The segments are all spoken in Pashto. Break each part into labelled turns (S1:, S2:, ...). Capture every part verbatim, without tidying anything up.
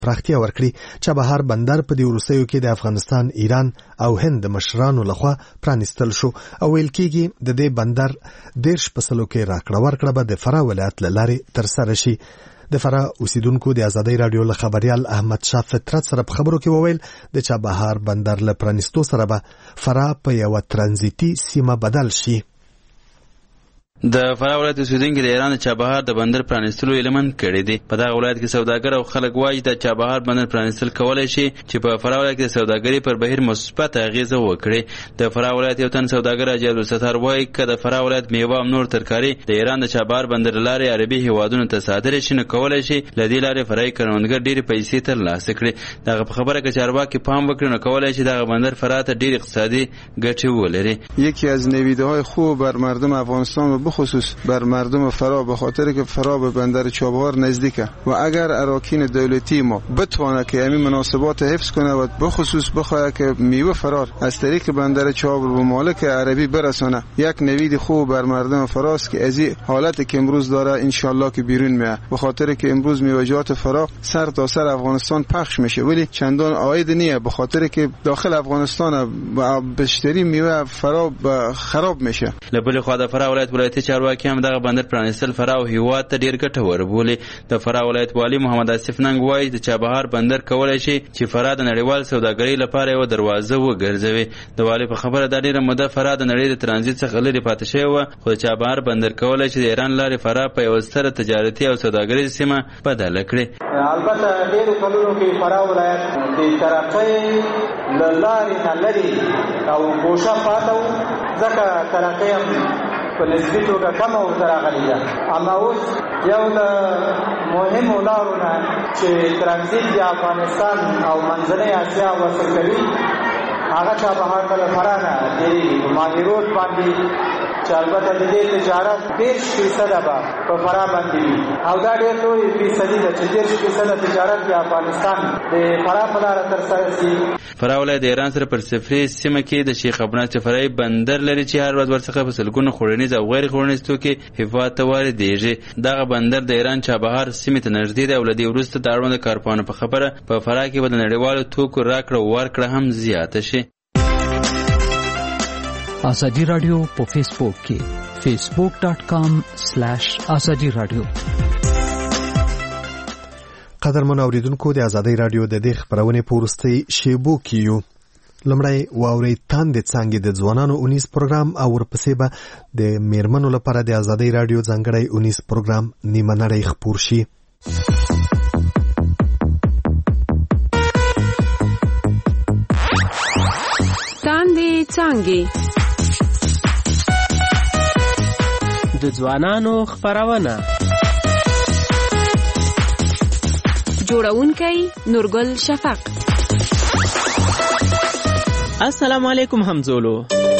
S1: پراختیا ورکړي. چابهار بندر په دې وروستیو کې د افغانستان، ایران او هند د مشرانو لخوا پرانیستل شو او ویل کېږي د دې بندر دیرش په سلو کې راکړه ورکړه به د فراه ولایت له لارې ترسره شي. د فراه اوسیدونکو د ازادۍ راډیو له خبریال احمد شاه فطرت سره په خبرو کې وویل د چابهار بندر له پرانیستو سره به فراه په یوه ترانزیتي سیمه بدل شي.
S2: د فراه ولایت اوسیدونکي د ایران د چابهار د بندر پرانیستلو اعلان کړی دی. په دغه ولایت کې سوداګر او خلک وایي د چابهار بندر پرانیستل کولای شي چې په فراه ولایت کې د سوداګرۍ پر بهیر مثبت اغیزه وکړي. د فراه ولایت یو تن سوداګر حاجي عبدالستار وایي که د فراه ولایت میوه او نور ترکاري د ایران د چابهار بندر لارې عربي هیوادونو ته صادر شي نو کولای شي له دې لارې فرایي کروندګر ډېرې پیسې ترلاسه کړي. دغه په خبره که چارواکي پام وکړي نو کولای شي دغه بندر فراه ته ډېر اقتصادي ګټې ولري.
S3: یکی از نویده‌های خوب بر مردم افغانستان و بخصوص بر مردم فراه به خاطر که فراه به بندر چابهار نزدیکه و اگر اراکین دولتی ما بتوانه که همین مناسبات حفظ کنه و بخصوص بخواه که میوه فرار از طریق بندر چابهار به مالک عربی برسانه یک نوید خوب بر مردم فراه است که از این حالتی که امروز داره ان شاء الله که بیرون میاد. به خاطر که امروز میوه‌جات فراه سر تا سر افغانستان پخش میشه ولی چندان عاید نیه به خاطر که داخل افغانستان بیشتری میوه فراه خراب میشه.
S2: لبل خو د فراه ولایت ولایتي چارواکي هم دغه بندر پرانیستل فراه او هیواد ته ډیر ګټور بولي. د فراه ولایت والی محمد آصف ننګ وایي د چابهار بندر کولای شي چې فراه د نړیوال سوداګرۍ لپاره یو دروازه وګرځوي. د والی په خبره د ډیره موده فراه د نړۍ د ترانزیت څخه لرې پاتې شوی و خو د چابهار بندر کولای شي د ایران لارې فراه په یوه ستره تجارتي او سوداګریزه سیمه بدله کړي.
S4: البته ډیرو کلونو کې فراه ولایت د ترقۍ له لارې نه لرې او ګوشه پاته و ځکه ترقۍ هم په نسبي توګه کمه ورته راغلې ده. اما اوس یو د مهمو لارو نه چې ترانزیت د افغانستان او منځنۍ اسیا وصل کوي هغه چابهار ته له فراه نه تېرېږي په ماهي روډ باندې چې البته د دې تجارت دېرش فیصده به په فراه باندې وي او دا ډېر لوی فیصدي ده چې دېرش فیصده تجارت د افغانستان د فراه په لاره ترسره شي.
S2: فراه ولایت د ایران سره پر سفري سیمه کې د شیخ ابناس فرعي بندر لري چې هر ورځ ورڅخه په سلګونه خوړنیز او غیر خوړنیز توکي هیواد ته واردېږي. دغه بندر د ایران چابهار سیمې ته نږدې دی او له دې وروسته د اړوند کارپانو په خبره په فراه کې به د نړیوالو توکو راکړه ورکړه هم زیاته شي.
S5: ازادي رادیو په فیسبوک کې facebook dot com slash azadi radio.
S1: قدرمن اوریدونکو د ازادۍ رادیو د دې خبرونه په وروستۍ شیبو کې یو. لمړی واورئ تاندې څانګې د ځوانانو اونیس پروګرام او ورپسې به د میرمنو لپاره د ازادۍ رادیو ځانګړی اونیس پروګرام نیمه نړۍ خپور شي.
S6: تاندې څانګې
S7: د ځوانانو خبرونه.
S6: جوړونکی نورګل شفق.
S7: السلام علیکم همزولو.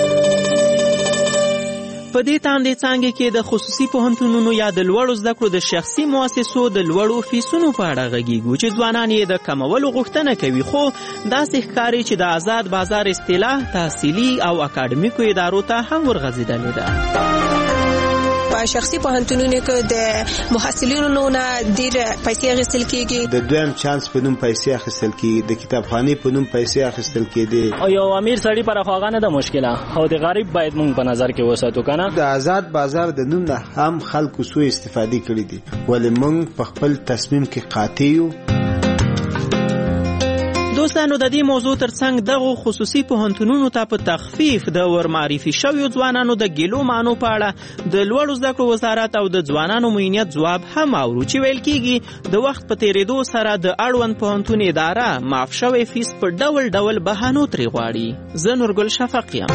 S7: په دې تاندې څانګې کې د خصوصي پوهنتونونو یا د لوړو زده کړو د شخصي مؤسسو د لوړو فیسونو په اړه غږیږو چې ځوانان یې د کمولو غوښتنه کوي خو داسې ښکاري چې د آزاد بازار اصطلاح تحصیلي او اکاډمیکو ادارو ته هم ورغځېدلې ده.
S8: په شخصي پوهنتونونو کې د محصلینو نه ډېر پیسې اخیستل کېږي.
S9: د دویم چانس په نوم پیسې اخیستل کېږي، د کتابخانې په نوم پیسې اخیستل کېدي.
S10: او یو امیر سړی پر خواغه نه د مشکله او د غریب باید مونږ په نظر کې وساتو کنه.
S9: د آزاد بازار د نوم نه هم خلکو سوء استفادې کړې دي ولې مونږ په خپل تصمیم کې قاطع یو.
S7: دوستانو د دې موضوع ترڅنګ دغه خصوصي پوهنتونونو ته په تخفیف د ورمعرفي شویو ځوانانو د ګیلو مانو په اړه د لوړو زده کړو وزارت او د ځوانانو معینیت ځواب هم اورو چې ویل کېږي د وخت په تېرېدو سره د اړوند پوهنتون اداره معاف شوی فیس په ډول ډول بهانو ترې غواړي. زه نورګل شفق یم.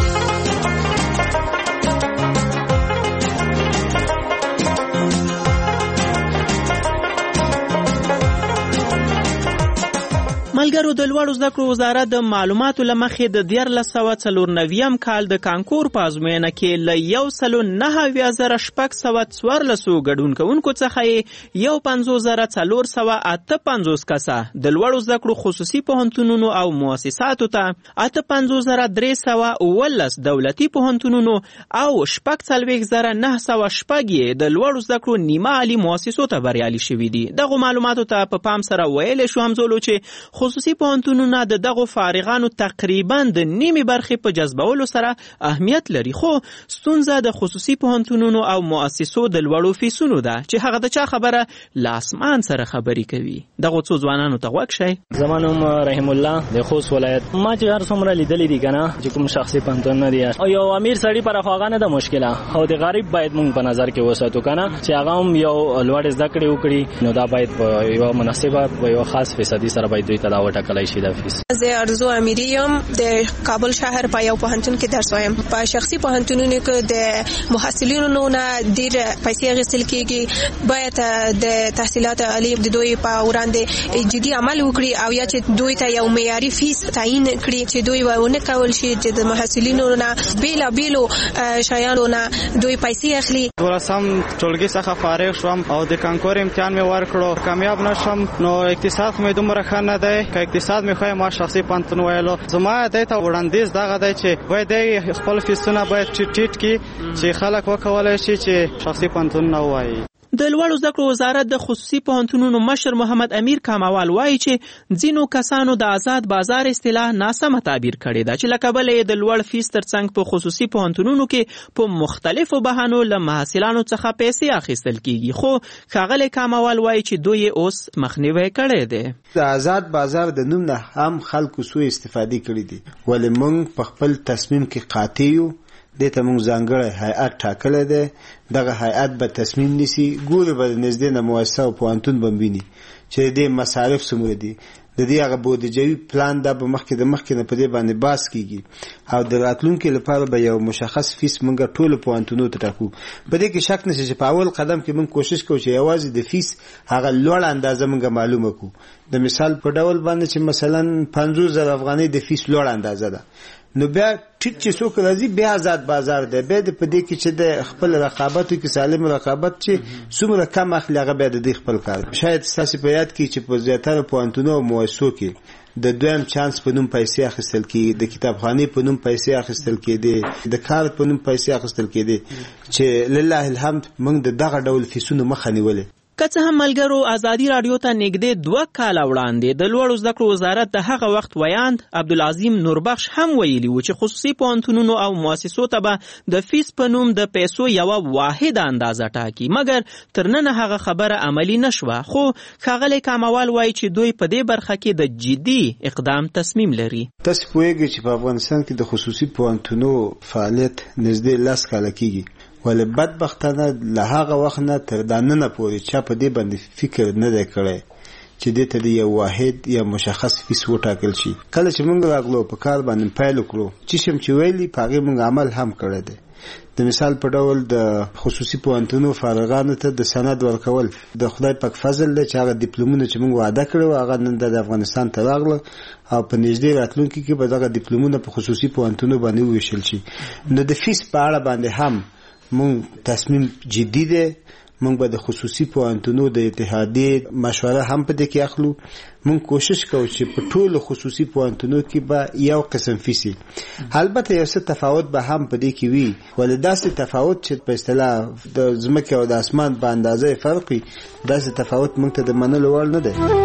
S7: ملګرو د لوړو زده کړو وزارت د معلوماتو له مخې د دیارلس سوه څلور نویم کال د کانکور په ازموینه کې له یو سلو نهه اویا زره شپږ سوه څوارلسو ګډون کوونکو څخه یې یو پنځوس زره څلور سوه اته پنځوس کسه د لوړو زده کړو خصوصي پوهنتونونو او مؤسساتو ته اته پنځوس زره درې سوه اوولس دولتي پوهنتونونو او شپږ څلوېښت زره نهه سوه شپږ یې د لوړو زده کړو نیمه عالي مؤسسو ته بریالي شوي دي. دغو معلوماتو ته په پام سره ویلی شو همزولو چې خصوصي پوهنتونونه د دغو فارغانو تقریبا د نیمې برخې په جذبولو سره اهمیت لري، خو ستونزه د خصوصي پوهنتونونو او مؤسسو د لوړو فیسونو ده چې هغه د چا خبره له اسمان سره خبرې کوي. دغو څو ځوانانو ته غوږ شئ.
S10: زما نوم رحیم الله د خوست ولایت. ما چې هر څومره لیدلي دي که نه چې کوم شخصي پوهنتون نه دي او یو امیر سړي پر خو هغه نه ده مشکله، او د غریب باید موږ په نظر کې وساتو که نه چې هغه هم یو لوړ زده کړې وکړي، نو دا باید په یو مناسبه په یو خاص فیصدي سره باید دوی ته دا وټاکلی شي دا فیس.
S8: زه ارزو امیری یم، د کابل شهر په یو پوهنتون کې درس وایم. په شخصي پوهنتونونو کې د محصلینو نه ډېر پیسې اخیستل کېږي. باید د تحصیلات عالی د دوی په وړاندې جدي عمل وکړي او یا چې دوی ته یو معیاري فیس تعیین کړي چې دوی ونه کول شي چې د محصلینو نه بېلابېلو شیانو نه دوی پیسې اخلي.
S11: دولسم ټولګي څخه فارغ شوم او د کانکور امتحان مې ورکړو، کامیاب نشم. نو اقتصاد خو مې دومره ښه نه دی، که اقتصاد مې خو ما شخصي پوهنتون ویلو. زما دی ته وړاندیز دغه دی چې باید دی خپل فیسونه باید ټیټ ټیټ کړي چې خلک وکولی شي چې شخصي پوهنتون نه ووایي.
S7: د لوړو زده کړو وزارت د خصوصي پوهنتونونو مشر محمد امیر کاموال وایي چې ځینو کسانو د آزاد بازار اصطلاح ناسمه تعبیر کړې ده چې له کبله یې د لوړ فیس ترڅنګ په خصوصي پوهنتونونو کې په مختلفو بهانو له محصلانو څخه پیسې اخیستل کیږي، خو ښاغلی کاموال وایي چې دوی اوس مخنیوی کړی دی.
S9: د آزاد بازار د نوم نه هم خلکو سوء استفادې کړې دي، ولې موږ په خپل تصمیم کې قاطع یو. دې ته موږ ځانګړی هیئت ټاکلی دی، دغه هیئت به تصمیم نیسي، ګوري به د نږدې نه مؤسسه او پوهنتون به ویني چې د دې مصارف څومره دي، د دې هغه بودیجوي پلان دا به مخکې د مخکې نه په دې باندې بحث کېږي او د راتلونکي لپاره به یو مشخص فیس موږ ټولو پوهنتونونو ته ټاکو. په دې کې شک نشته چې په اول قدم کې موږ کوشش کوو چې یوازې د فیس هغه لوړ اندازه موږ معلومه کړو. د مثال په ډول باندې چې مثلا پنځوس زره افغانۍ د فیس لوړ اندازه ده، نو بیا ټیټ چې څوک راځي بیا آزاد بازار دی، بیا د په دې کې چې د خپل رقابتو کې سالم رقابت چې څومره کم اخلي هغه بیا د دې خپل کار. شاید ستاسې په یاد کې چې په زیاتره پوهنتونونو او مؤسسو کې د دویم چانس په نوم پیسې اخیستل کېږي، د کتابخانې په نوم پیسې اخیستل کېدي، د کار په نوم پیسې اخیستل کېدي، چې لله الحمد موږ د دغه ډول فیسونو مخه نیولې.
S7: که څه هم ملګرو ازادي راډیو ته نږدې دوه کاله وړاندې د لوړو زده کړو وزارت د هغه وخت ویاند عبدالعظیم نوربخش هم ویلي و چې خصوصي پوهنتونونو او مؤسسو ته به د فیس په نوم د پیسو یوه واحده اندازه ټاکي، مګر تر ننه هغه خبره عملي نشوه. خو ښاغلی کاموال وایي چې دوی په دې برخه کې د جدي اقدام تصمیم لري.
S9: تاسو پوهیږئ چې په افغانستان کې د خصوصي پوهنتونونو فعالیت نږدې لس کاله کېږي، ولې بدبختانه له هغه وخت نه تر دا ننه پورې چا په دې باندې فکر نه دی کړی چې دې ته د یو واحد یا مشخص فیس وټاکل شي. کله چې موږ راغلو په کار باندې پیل وکړو چې شم چې ویلي په هغې موږ عمل هم کړی دی. د مثال په ډول د خصوصي پوهنتونونو فارغانو ته د سند ورکول د خدای پاک فضل دی چې هغه ډیپلومونه چې موږ وعده کړی هغه نن د افغانستان ته راغله او په نږدې راتلونکي کې به دغه ډیپلومونه په خصوصي پوهنتونونو باندې وویشل شي. نو د فیس په اړه باندې هم مونږ تصمیم جدي دی، مونږ به د خصوصي پوهنتونونو د اتحادیې مشوره هم په دې کې اخلو. مونږ کوشش کوو چې په ټولو خصوصي پوهنتونونو کې به یو قسم فیس وي. البته یو څه تفاوت به هم په دې کې وي، ولې داسې تفاوت چې په اصطلاح د ځمکې او د اسمان په اندازه فرق وي، داسې تفاوت مونږ ته د منلو وړ نه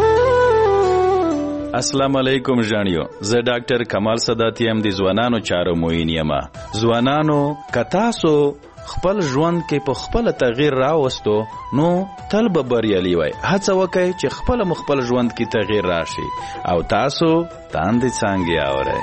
S9: دی.
S12: السلام علیکم ژاڼیو، زه ډاکټر کمال صداتی یم د ځوانانو چارو معین یم. ځوانانو که تاسو خپل ژوند کې په خپل تغییر راوستو نو تل به بریالي وای. هڅه وکړئ چې خپل مخبل ژوند کې تغییر راشي او تاسو تاندې څانګې اورئ.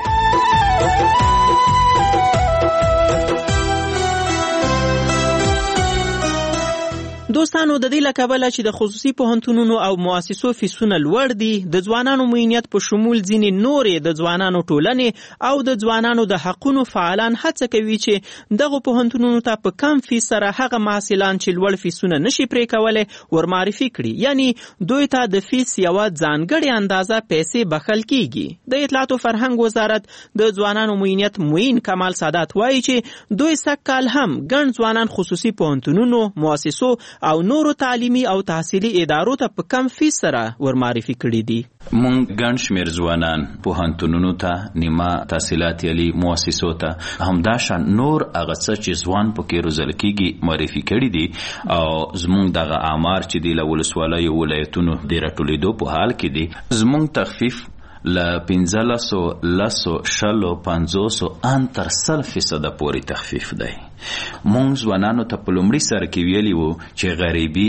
S7: دوستانو د دې له کبله چې د خصوصي پوهنتونونو او مؤسسو فیسونه لوړ دي، د ځوانانو معینیت په شمول ځینې نورې د ځوانانو ټولنې او د ځوانانو د حقونو فعالان هڅه کوي چې دغه پوهنتونونو ته په کم فیس سره هغه محصلان چې لوړ فیسونه نشي پرې کولی ورمعرفي کړي، یعنی دوی ته د فیس یوه ځانګړې اندازه پیسې بخښل کیږي. د اطلاعات او فرهنګ وزارت د ځوانانو معینیت معین کمال سادات وایي چې دوی سږ کال هم ګڼ ځوانان خصوصي پوهنتونونو، مؤسسو او نورو تعلیمي او تحصیلي ادارو ته په کم فیس سره ورمعرفي کړي دي.
S12: مونږ ګڼ شمېر ځوانان پوهنتونونو ته، نیمه تحصیلات یالي مؤسسو ته، همداشان نور هغه څه چې ځوان پکې روزل کېږي معرفي کړي دي. او زمونږ دغه اعمار چې دي له ولسوالیو ولایتونو د راټولېدو په حال کې دي، زمونږ تخفیف له پنځلسو لسو شلو پنځوسو ان تر سل فیصده پورې تخفیف دی. مونږ ځوانانو ته په لومړي سر کې ویلي وو چې غریبي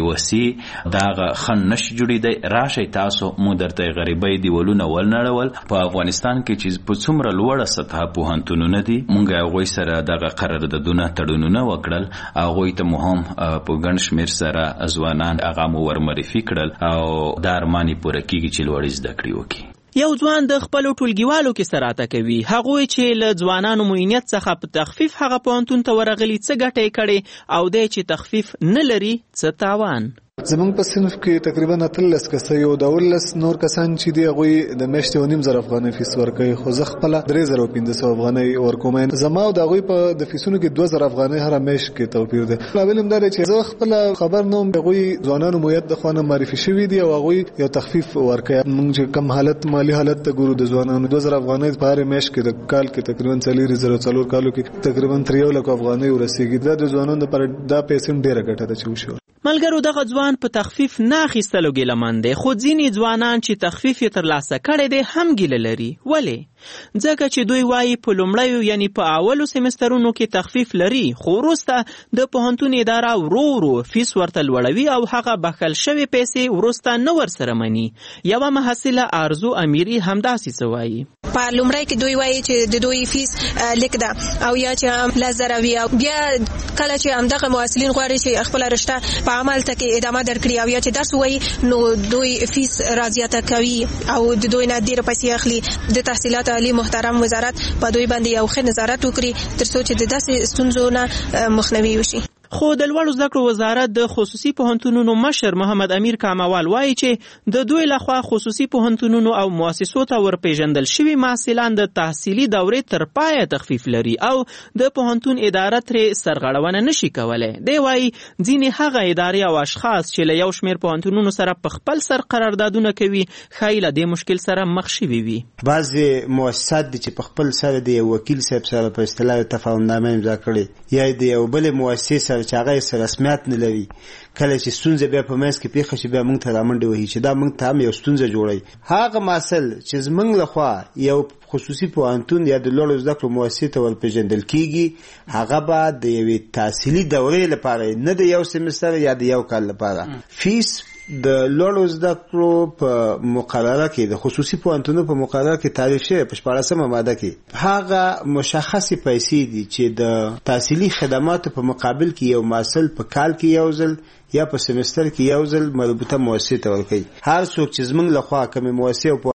S12: بېوسي دغه خنډ نشي جوړېدی، راشئ تاسو موږ درته غریبۍ دیوالونه ولنړول. په افغانستان کې چې په څومره لوړه سطحه پوهنتونونه دي، مونږ هغوی سره دغه قراردادونه تړونونه وکړل، هغوی ته مو هم په ګڼ شمېر سره ځوانان هغه مو ورمعرفي کړل او دا ارمان یې پوره کېږي چې لوړې زده کړې وکړي.
S7: یو ځوان د خپلو ټولګیوالو کې سراته کوي، هغوی چې له ځوانانو معینیت څخه په تخفیف هغه پوهنتون ته ورغلي څه ګټه یې کړې او دی چې تخفیف نه لري څه تاوان.
S13: زمونږ په صنف کې تقریبا اتلس کسه یو دولس نور کسان چې دی هغوی د میاشتې یو نیم زره افغانۍ فیس ورکوي، خو زه خپله درې زره پنځه سوه افغانۍ ورکوم. زما او د هغوی په د فیسونو کې دوه زره افغانۍ هره میاشت کې توپیر دی. لامل هم دا دی چې زه خپله خبر نه وم، هغوی ځوانانو معینیت د خوا نه معرفي شوي دي او هغوی یو تخفیف ورکوي. موږ چې کم حالت مالي حالت ته ګورو د ځوانانو دوه زره افغانۍ په هره میاشت کې د کال کې تقریبا څلور زره څلور کالو کې تقریبا تر یو لکو افغانۍ ورسېږي. دا د ځوانانو لپاره دا پیسې هم ډېره ګټه ده چې وشي.
S7: ملګرو دغه ځوان په تخفیف نه اخیستلو ګیلهمن دی، خو ځینې ځوانان چې تخفیف یې ترلاسه کړی دی هم ګیله لري. ولې؟ ځکه چې دوی وایي په لومړیو یعنی په اولو سمسترونو کې تخفیف لري، خو وروسته د پوهنتون اداره ورو ورو فیس ورته لوړوي او هغه بخښل شوې پیسې وروسته نه ورسره مني. یوه محصله آرزو امیري همداسې څه وایي.
S8: په لومړی کې دوی وایي چې د دوی فیس لیک ده او یا چې لس زره وي، بیا کله چې همدغه محصلین غواړي چې خپله رشته په عمل ته کې ادامه درکړي او یا چې درس ووایي نو دوی فیس رازیاته کوي او د دوی نه ډېره پیسې اخلي. د تحصیلات عالی محترم وزارت په دوی باندې یو ښه نظارت وکړي تر څو چې د داسې ستونزو نه مخنیوي وشي.
S7: خو د لوړو زده کړو وزارت د خصوصي پوهنتونونو مشر محمد امیر کاموال وایي چې د دوی لخوا خصوصي پوهنتونونو او مؤسسو ته ورپېژندل شوي محصلان د تحصیلي دورې تر پایه تخفیف لري او د پوهنتون اداره ترې سرغړونه نشي کولی. دی وایي ځینې هغه ادارې او اشخاص چې له یو شمېر پوهنتونونو سره په خپل سر قراردادونه کوي ښایي له دې مشکل سره مخ شوي وي.
S9: بعضې مؤسسات دي چې په خپل سره د یو وکیل صاحب سره په اصطلاح تفاهمنامه امضا کړې یا د یو بلې مؤسسې سره چې هغه یې رسمیت نه لري، کله چې ستونزه بیا په منځ کې پیښه شي بیا موږ ته رامنډې وهي چې دا موږ ته هم یو ستونزه جوړوي. هغه محصل چې زموږ لخوا یو خصوصي پوهنتون یا د لوړو زده کړو مؤسسې ته ورپېژندل کېږي، هغه به د یوې تحصیلي دورې لپاره نه د یو سمستر یا د یو کال لپاره فیس د لوړو زده کړو په مقرره کې د خصوصي پوهنتونونو په مقرره کې تعریف شوی په شپاړسمه ماده کې هغه مشخصې پیسې دي چې د تحصیلي خدماتو په مقابل کې یو محصل په کال کې یو ځل یا په سمستر کې یو ځل مربوطه مؤسسې ته ورکوي. هر څوک چې زموږ لخوا کومې مؤسسې